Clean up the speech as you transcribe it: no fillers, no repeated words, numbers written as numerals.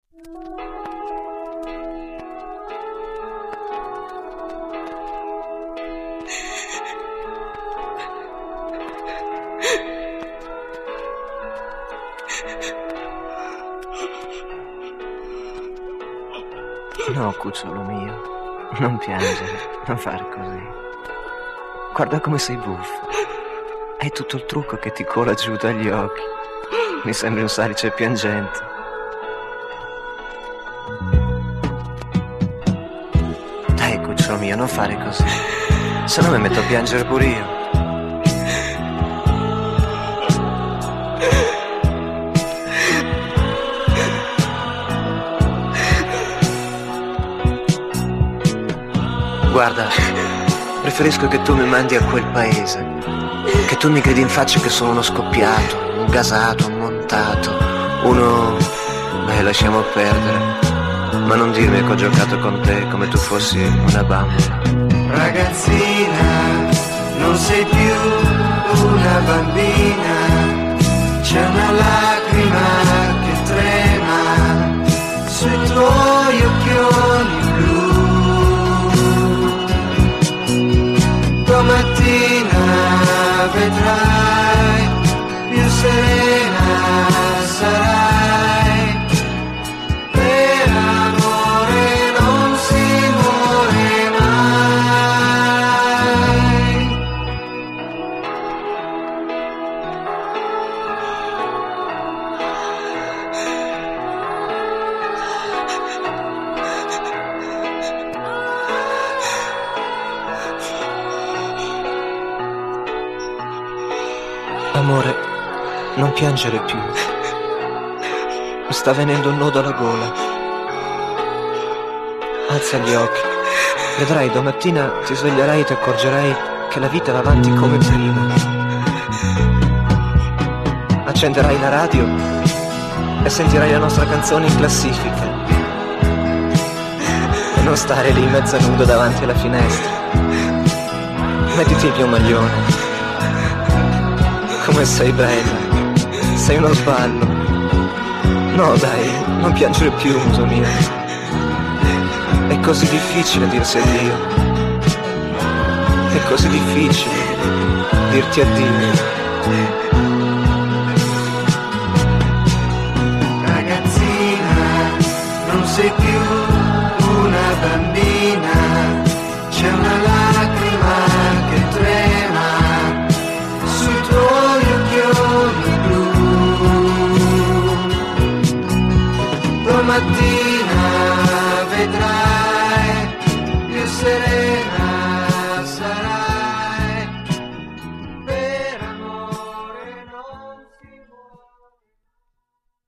No, cucciolo mio, non piangere, non fare così. Guarda come sei buffo. Hai tutto il trucco che ti cola giù dagli occhi. Mi sembri un salice piangente. Dai, cucciolo mio, non fare così. Se no mi metto a piangere pure io. Guarda, preferisco che tu mi mandi a quel paese, che tu mi gridi in faccia che sono uno scoppiato, un gasato, un montato, uno... Beh, lasciamo perdere, ma non dirmi che ho giocato con te come tu fossi una bambola. Ragazzina, non sei più una bambina, c'è una lacrima che trema sui tuoi occhioni blu. Domattina vedrai, più serena sarai, per amore non si muore mai. Amore, non piangere più. Mi sta venendo un nodo alla gola. Alza gli occhi. Vedrai, domattina ti sveglierai e ti accorgerai che la vita va avanti come prima. Accenderai la radio e sentirai la nostra canzone in classifica. E non stare lì mezza nudo davanti alla finestra. Mettiti il mio maglione. Come sei bella, sei uno sballo. No dai, non piangere più, muso mio. È così difficile dirsi addio. È così difficile dirti addio. Ragazzina, non sei più una bambina, c'è una lacrima che trema sui tuoi occhioni blu. Domattina vedrai